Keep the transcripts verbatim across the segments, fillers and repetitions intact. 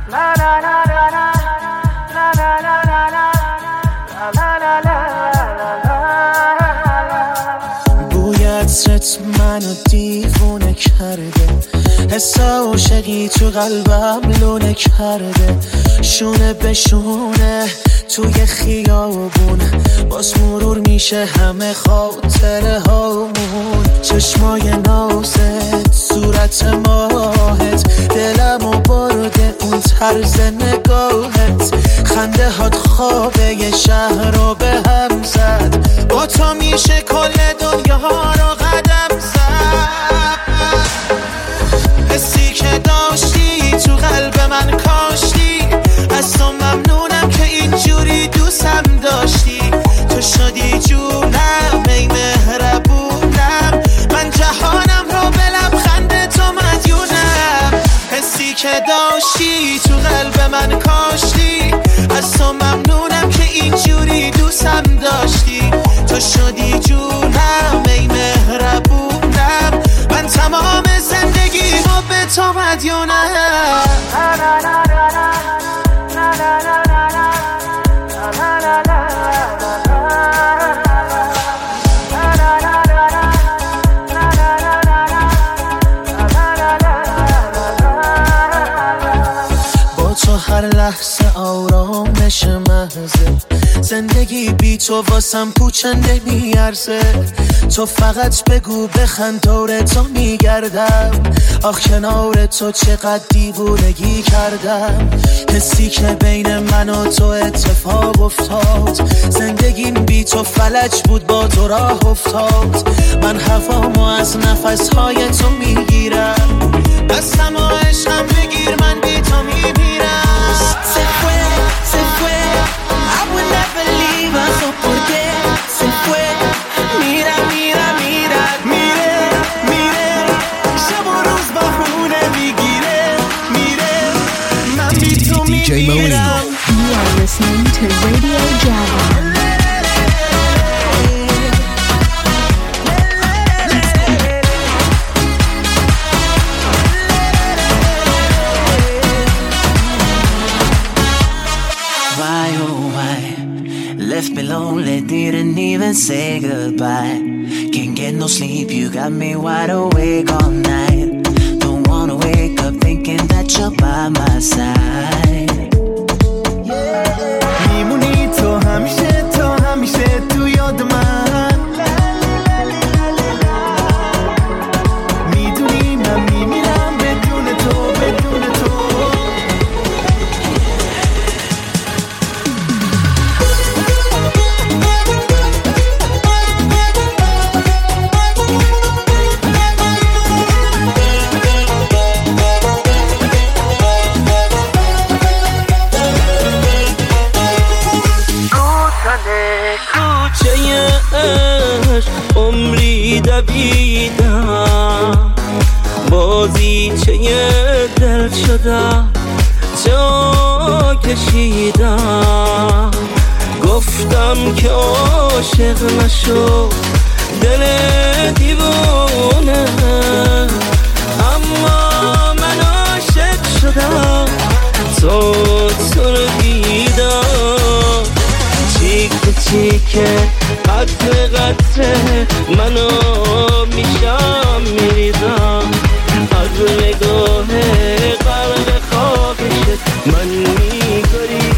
بوی عطرت منو دیوونه کرده، حس عاشقی تو قلبم لونه کرده، شونه به شونه توی خیابون باز مرور میشه همه خاطره هامون. چشمای نازت، صورت ماهت، دلمو برده اون طرز نگاهت، خنده هات خوابه یه شهر رو به هم زد، با تو میشه کل دنیا رو قدم زد. حسی که داشتی تو قلب من کاشتی، از تو ممنونم که اینجوری دوستم داشتی، تو شدی جونم ای مهربونم، من جهانم رو به لبخند تو مدیونم. حسی که داشتی تو قلب من کاشتی، از تو ممنونم که اینجوری دوستم داشتی، تو شدی جونم ای مهربونم، من تمام زندگی رو به تو مدیونم. با تو هر لحظه آرامش محضه، زندگی بی تو واسم پوچه نمیارزه، تو فقط بگو بخند دور تو میگردم، آخ کنار تو چقدر دیوونگی کردم. حسی که بین من و تو اتفاق افتاد، زندگیم بی تو فلج بود با تو راه افتاد، من هوامو از نفسهای تو میگیرم، دستم و عشقم بگیر من بی تو میمیرم. Se fue, se fue, I will never leave her, so por qué se fue. Mira, mira, mira, mire, mire, شب و روز بهونه میگیره میره، من بی تو میمیرم. You are listening to Radio Java. Left me lonely, didn't even say goodbye. Can't get no sleep, you got me wide awake all night. Don't wanna wake up thinking that you're by my side. میمونی تو همیشه تا همیشه تو یاد من، میدونی من میمیرم بدون تو بدون تو. عمری دویدم بازیچه دل شدم، جا کشیدم، گفتم که عاشق نشو دل دیوونه، اما من عاشق شدم تو تو رو دیدم. چیک چیکه قطره قطره منو میشم میریزم، از نگاه قلب خوابشت من میگریزم.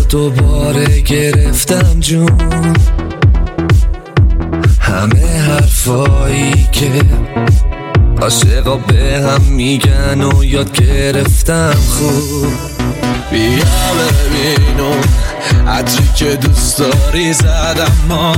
دوباره گرفتم جون، همه حرفایی که عاشقا به هم میگن و یاد گرفتم خوب. بیا ببینو عطری که دوست داری زدم ما،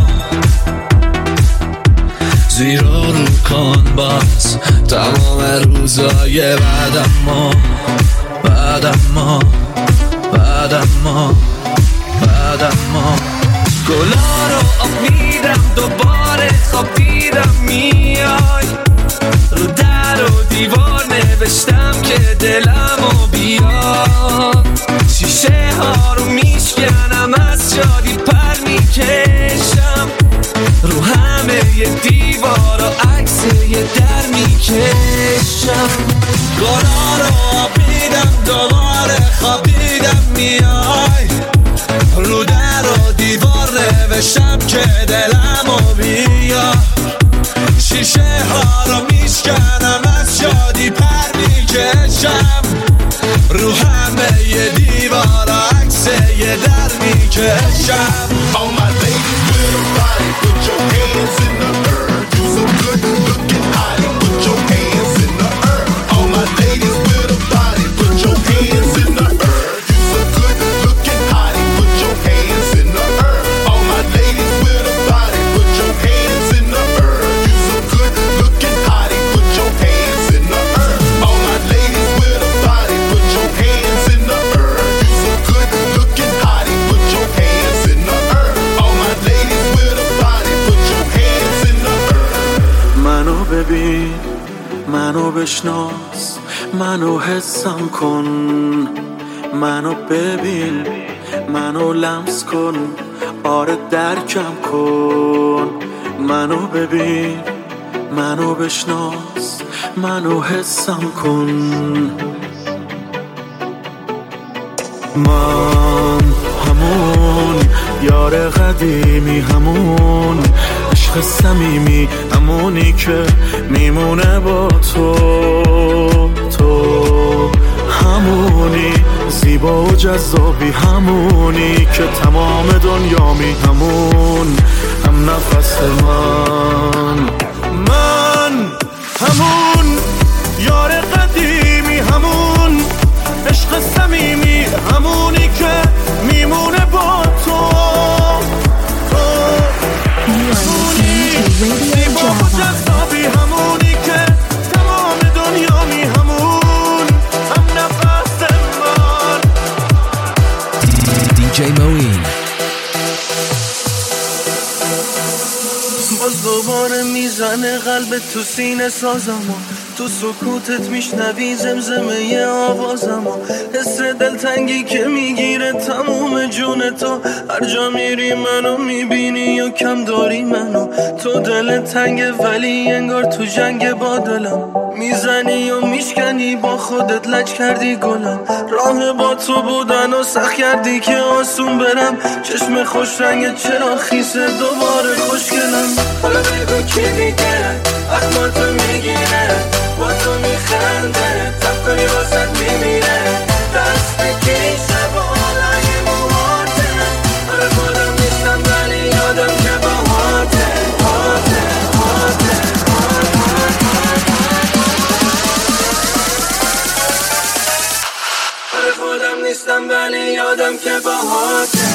زیرا رو کن باز تمام روزای بعدم ما بعدم ما بعدم ما بعدم ما گلا رو آب میدم دوباره خواب دیدم میای، رو در و دیوار نوشتم که دلمو بیاد، شیشه ها رو میشکنم از شادی پر میکشم، رو همه یه دیوار و عکس یه در میکشم، گلا رو آب میدم دوباره خواب دیدم میای، رو در و دیوار نوشتم که دلمو بیاد، شیشه ها رو میشکنم از شادی پر میکشم، رو همه یه دیوار عکس یه در میکشم. All my ladies with a body, put your hands in the air. You so good looking hottie, put your hands in the air. All my ladies with a body, put your hands in the air. You so good looking hottie, put your hands in the air. All my ladies with a body, put your hands in the air. You so good looking hottie, put your hands in the air. All my ladies with a body, put your hands in the air. You so good looking hottie, put your hands in the air. All my ladies with a body, put your hands in the air. منو ببین، منو بشناس، منو حسم کن، منو ببین، منو لمس کن، آره درکم کن. منو ببین، منو بشناس، منو حسم کن. من همون یار قدیمی، همون عشق صمیمی، همونی که میمونه با تو، تو همونی زیبا و جذابی، همونی که تمام دنیامی، همون هم نفس من. من همون یار قدیمی، همون عشق صمیمی، همونی که میمونه با تو، تو همونی زیبا و جذابی، همونی که تمام دنیامی، همون هم نفس من. دی جی موین باز دوباره میزنه قلب تو سینه سازمو، تو سکوتت میشنوی زمزمه یه آوازمو، حس دلتنگی که میگیره تموم جون تو، هر جا میری منو میبینی یا کم داری منو، تو دل تنگه ولی انگار تو جنگ با دلم، میزنی و میشکنی با خودت لج کردی گلم، راه با تو بودن و سخت کردی که آسون برم، چشم خوش رنگت چرا خیسه دوباره خوشگلم، حالا بگو کی دیگه اخماتو میگیره، با تو میخنده تب کنی واسد میمیره، دست بکیشه با حالای موهاته، آره خودم نیستم ولی یادم که با هاته هاته هاته آره خودم نیستم ولی یادم که با هاته.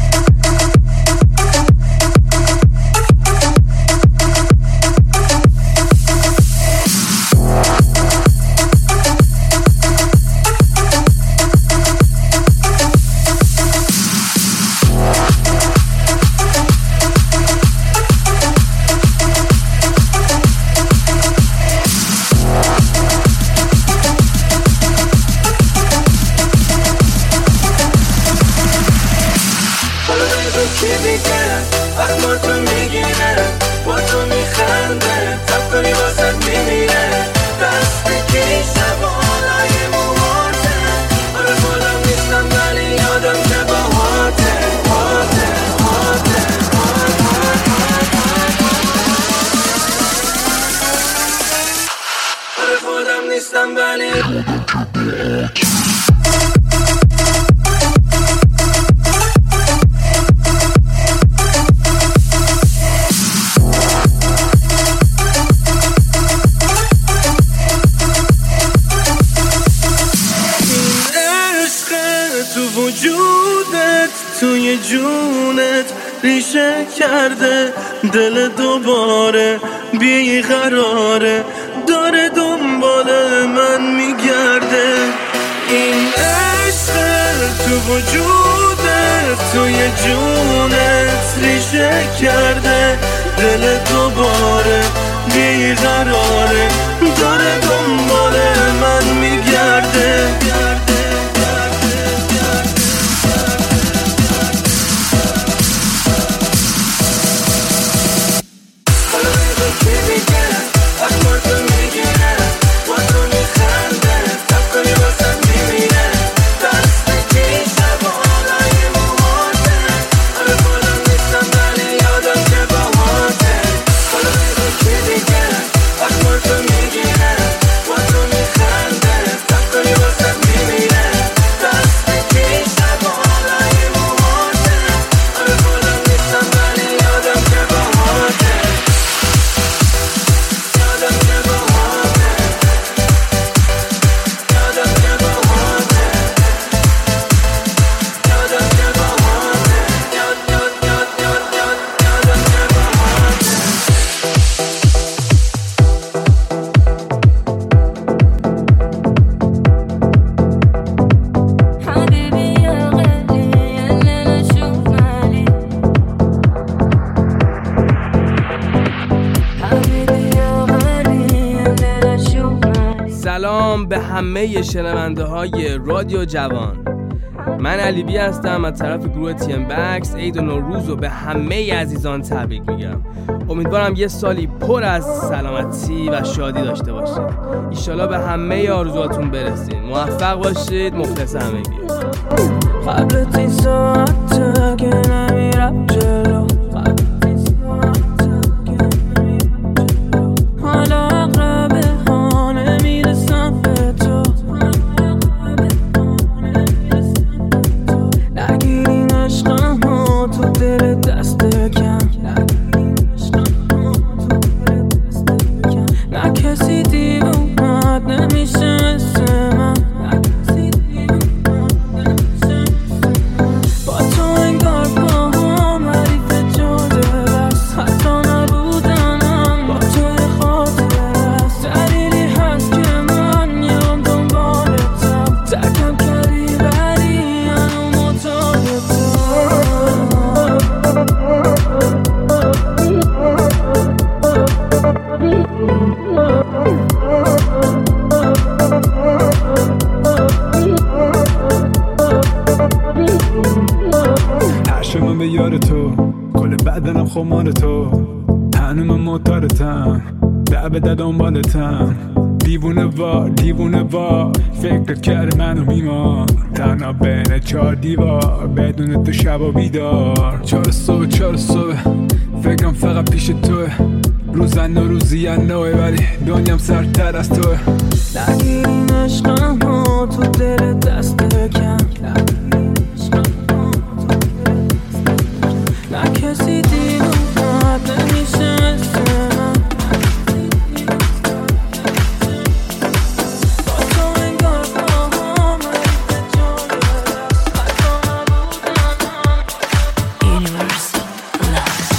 نیستم ولی کرده، دل دوباره بیقراره، داره دنبال من میگرده. این عشق تو وجودت، توی جونت ریشه کرده، دل دوباره بیقراره، داره دنبال من میگرده. به همه شنونده های رادیو جوان، من علی بی هستم از طرف گروه تی ام بکس. عید و نوروز رو به همه عزیزان تبریک میگم. امیدوارم یه سالی پر از سلامتی و شادی داشته باشید. ایشالا به همه آرزوهاتون برسید. موفق باشید. مخلص همگی. قبل تی ساعته که نمیرم جلو، حالا اقربه ها نمیرسم به تو. نگیرین عشقم ها تو دل دست کم، نه کسی دیوونت نمیشه مثل من. با تو انگار پاهم حریف جاده بس، حتی نبودنم با تو خاطره است. دلیلی هست که من یام دنبالتم، ترکم کردی بری هنو مطالبتم. من به یار تو، کل بدنم خمار تو، هنو من موتارتم، دعبه ده دنبالتم. دیوونه وار دیوونه وار فکرت کرده منو میمان، تنها بین چار دیوار بدون تو شب و بیدار. چار صبح چار صبح فکرم فقط پیش توه، روزن و روزی نوه ولی دنیام سرتر از توه. نگیرین عشقم ها تو دل دست کم، نه کسی دیوونت نمیشه مثل من. با تو انگار پاهم حریف جاده بس، حتی نبودنم. Universal Love.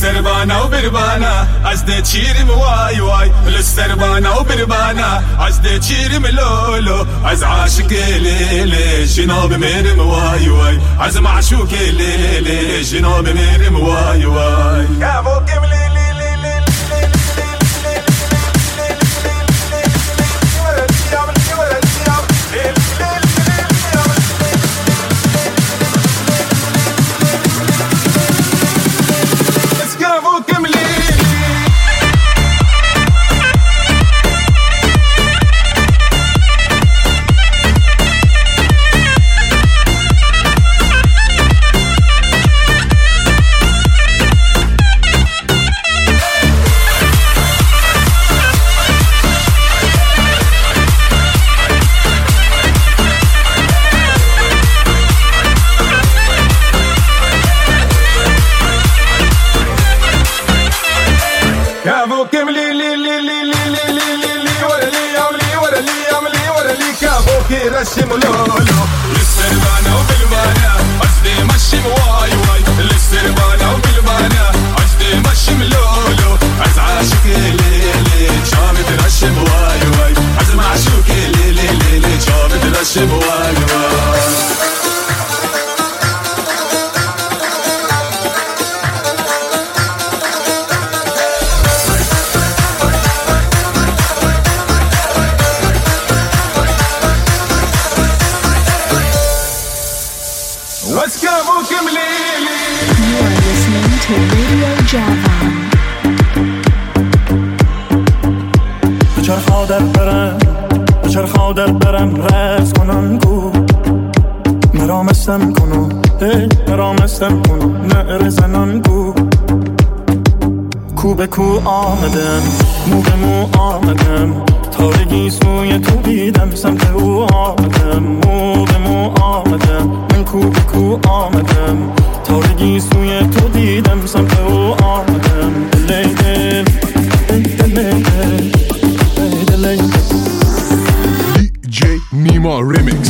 لستربانا وبربانا عزدي تشيرم واي واي لستربانا وبربانا عزدي تشيرم لولو عز عاشق ليلي جنوب ميرم واي واي عز معشوق ليلي جنوب ميرم واي واي يا فوق مليلي رشم لولو للسربانة وبالبانا عزدي مشم واي واي للسربانة وبالبانا عزدي مشم لولو عز عاشق ليلي شامت رشم واي واي عز معشوق ليلي ليلي شامت رشم واي واي در برم رفت کنم گو مرامستم کنم ای مرامستم کنم نعر زنم گو کو به کو آمدم مو به مو آمدم تارگی سوی تو دیدم سمت او آمدم مو به مو آمدم من کو به کو آمدم تارگی سوی تو دیدم سمت او آمدم دلی دل دلی دل دلی دل Nima Remix.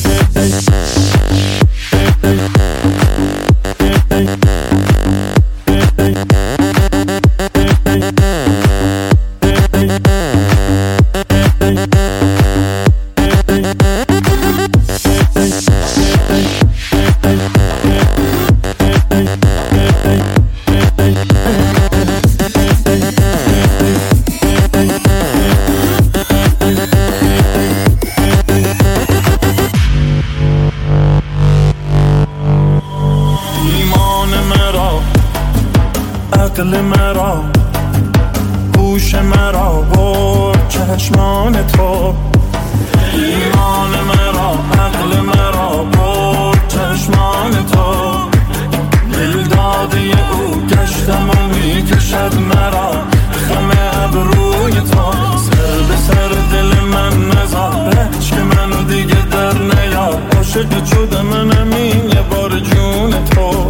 عقل مرا هوش مرا برد چشمان تو ایمان مرا عقل مرا برد چشمان تو دل دادی او گشتم و میکشد مرا خم ابروی تو سر به سر دل من نزار که من دیگه در نیار عاشق شده منم این یه بار جون تو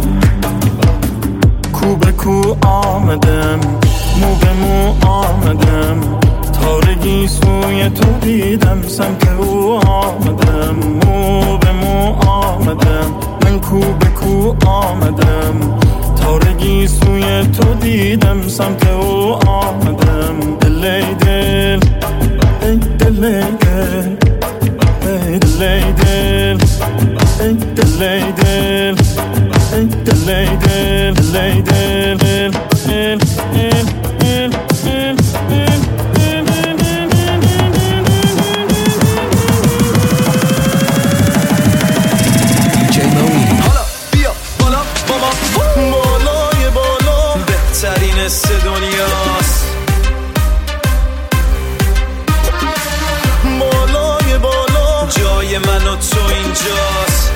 کو به کو آمدم مو به مو آمدم تارگی سوی تو دیدم سمت او آمدم مو به مو آمدم من کو به کو آمدم تارگی سوی تو دیدم سمت او آمدم دلی دل ای دلی دل ای دلی دل ای دلی دل ای دلی دل دلی دل دل دل دل دل حس دنیاست، بالای بالا جای من و تو اینجاست.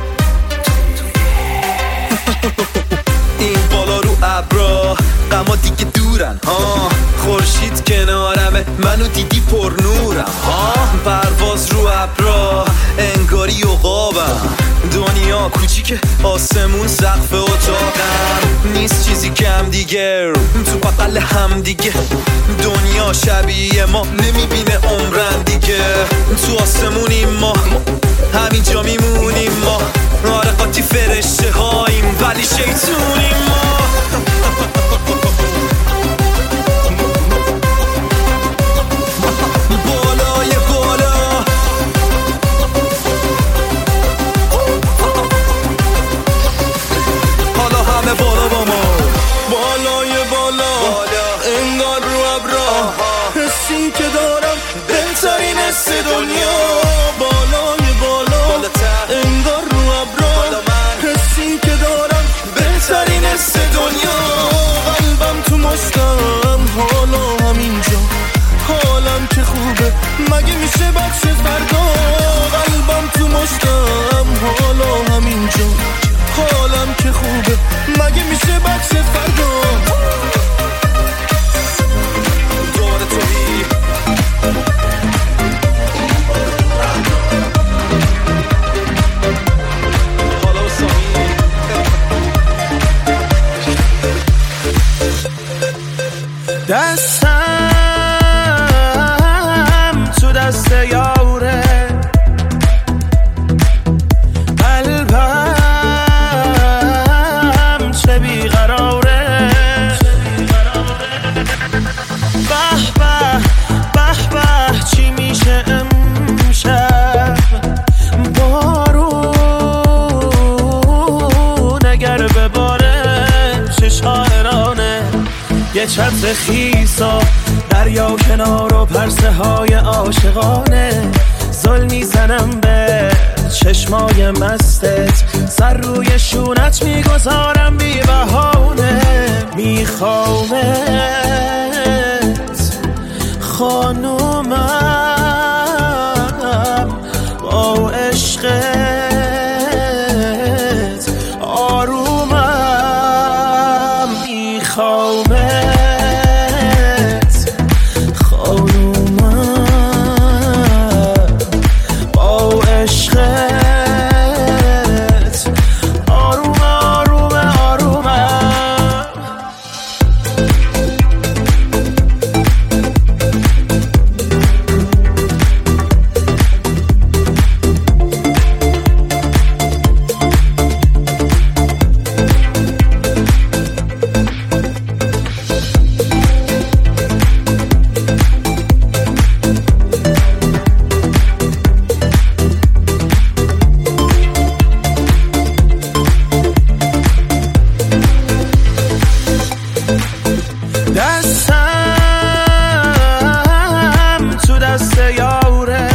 این بالا رو ابرا غما دیگه دورن ها، خورشید کنارمه منو دیدی پر نورم ها. پرواز رو ابرا انگاری عقابم، دنیا کوچیکه آسمون سقف اتاقم، نیست چیزی کم دیگه تو بغل هم دیگه. دنیا شبیه ما نمیبینه عمرن دیگه، تو آسمونیم ما همینجا میمونیم ما. آره قاطی فرشته هاییم ولی شیطونیم ما. بالای بالا حالا همه بالا با ما. بالای بالا انگار رو ابرا حسی که دارم بهترین حس دنیا. بالای بالا انگار رو ابرا حسی که دارم بهترین حس دنیا. قلبم تو مشتم حالا همینجا حالم که خوبه مگه میشه بخش فردا. قلبم تو مشتم حالا همینجا حالم که خوبه مگه میشه بخش فردا. دور تویی حالا و سامی دستم تو دست یاره قلبم چه بیقراره. به به به به چی میشه امشب بارون اگر بباره چه شاعرانه. یه چتر خیسا دریا کنار و پرسه های عاشقانه. زل میزنم به چشمای مستت سر روی شونت میگذارم بی بهانه. میخوامت خانومم با عشقت آرومم. میخوامت خانومم با عشقت آروم آروم آرومم. دستم تو دست یاره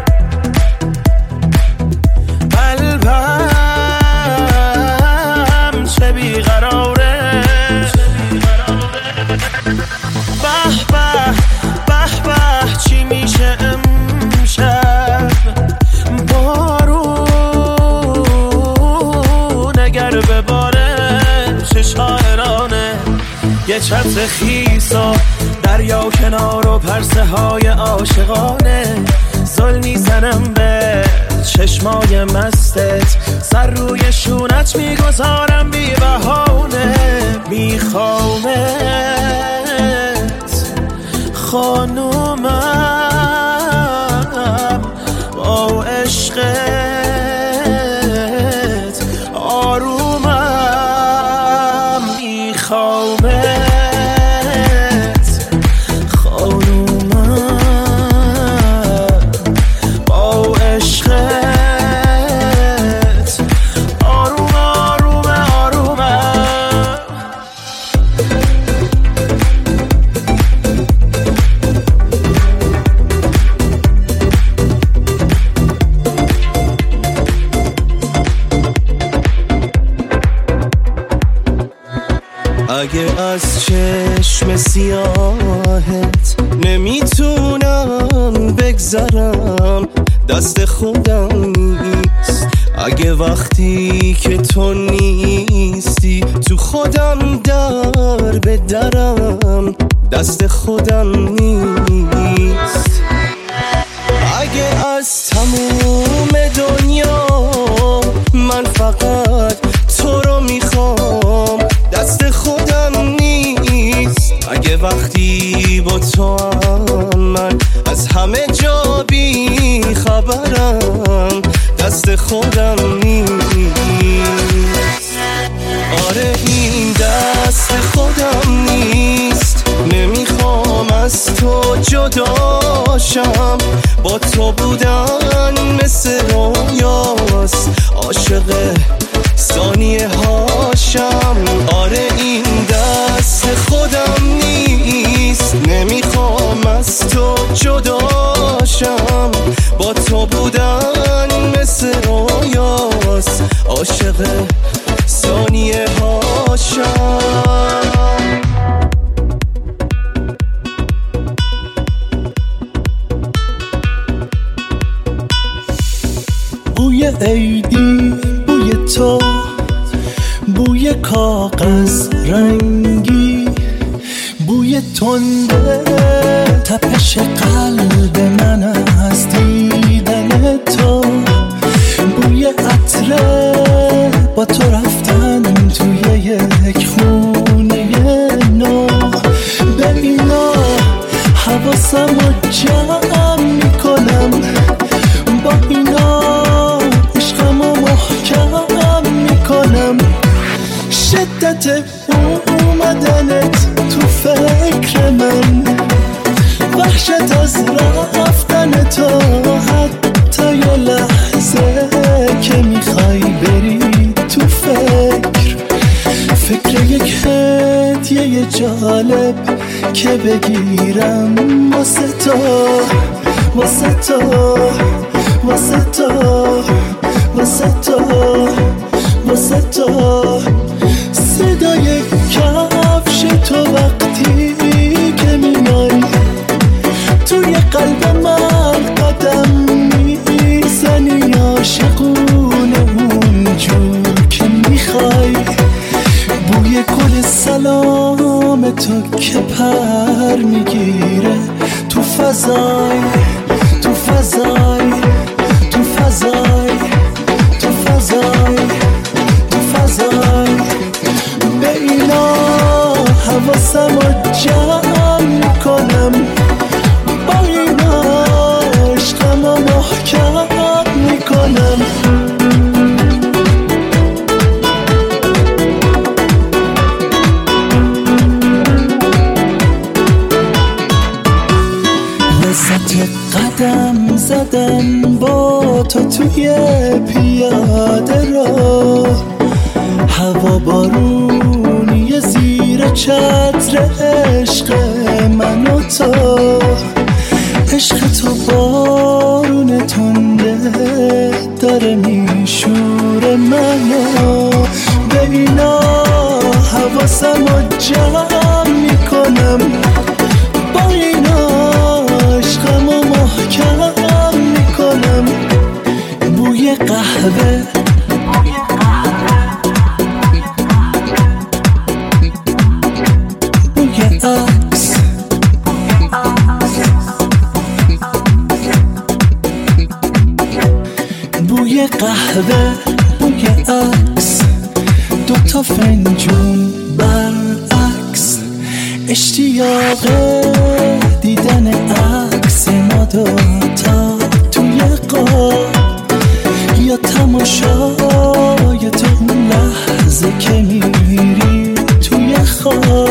قلبم چه بیقراره. به به به به چی میشه امشب بارون اگر بباره چه شاعرانه. یه چتر خیسا دریا کنار و پرسه های عاشقانه. زل میزنم به چشمای مستت سر روی شونت میگذارم بی بهانه. میخوامت خانومم با عشقت آرومم. میخوامت اگه از چشم سیاهت نمیتونم بگذرم دست خودم نیست. اگه وقتی که تو نیستی تو خودم در به درم دست خودم نیست. اگه از تموم دنیا من فقط تو رو میخوام دست خودم نیست. اگه وقتی با تو هم من از همه جا بی خبرم دست خودم نیست. باشم، با تو بودن مثل رویاست، عاشق ثانیه هاشم. آره این دست خودم نیست، نمیخوام از تو جداشم، با تو بودن مثل رویاست، عاشق ثانیه هاشم. بوی عیدی، بوی تو، بوی کاغذ رنگی، بوی تنده تپش قلب من از دیدن تو، بوی عطره با تو رفتن توی یک خونه نو. به اینا حواسم رو جمع میکنم، با اینا عشقم رو محکم میکنم. شدت اومدنت تو فکر من، وحشت از رفتن تو، حتی یه لحظه که میخوای بری تو فکر، فکر یک هدیه جالب که بگیرم واسه تو، واسه تو، واسه تو، واسه تو، واسه تو. صدای کفش تو وقتی که میای توی قلب من قدم میزنی، عاشقونه اونجور که میخوای. بوی گل سلام تو که پر میگیره تو فضای، تو فضای، تو فضای، تو فضای، تو فضای. به اینا حواسم رو جمع میکنم، با اینا عشقم رو محکم میکنم. لذت قدم زدن با تو توی پیاده رو، هوا بارونی زیر چتر عشق من و تو، عشق تو بارون تنده داره میشوره منو. به اینا حواسم رو جمع میکنم، با اینا عشقم رو محکم میکنم. بوی قهوه، عکس، بوی قهوه، بوی عکس، دوتا فنجون برعکس، اشتیاق دیدن عکس ما دوتا توی قاب، یا تماشای تو اون لحظه که میری توی خواب.